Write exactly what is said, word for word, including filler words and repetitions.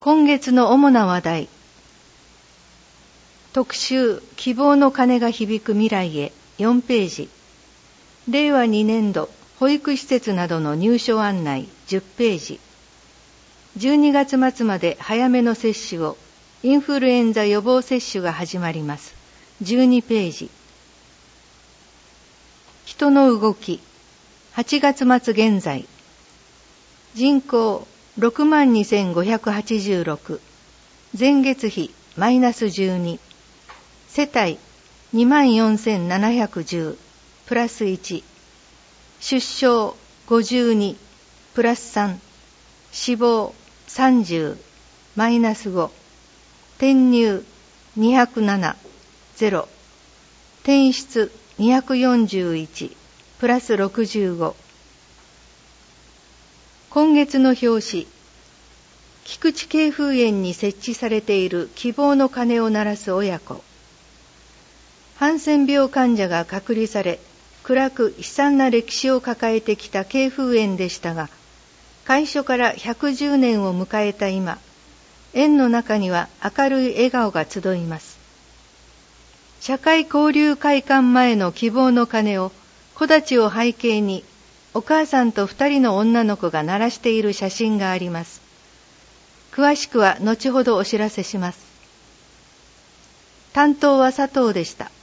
今月の主な話題。特集希望の鐘が響く未来へよんページ。れいわにねんど保育施設などの入所案内じゅっページ。じゅうにがつ末まで早めの接種を、インフルエンザ予防接種が始まります。じゅうにページ。人の動き、はちがつ末現在。人口ろくまんにせんごひゃくはちじゅうろく、前月比マイナスじゅうに、世帯 にまんよんせんななひゃくじゅう、プラスいち、出生ごじゅうに、プラスさん、死亡さんじゅう、マイナスご、転入にひゃくなな、ゼロ、転出にひゃくよんじゅういち、プラスろくじゅうご。今月の表紙。菊池渓風園に設置されている希望の鐘を鳴らす親子。ハンセン病患者が隔離され、暗く悲惨な歴史を抱えてきた渓風園でしたが、開所からひゃくじゅうねんを迎えた今、園の中には明るい笑顔が集います。社会交流会館前の希望の鐘を、木立を背景に、お母さんと二人の女の子が鳴らしている写真があります。詳しくは後ほどお知らせします。担当は佐藤でした。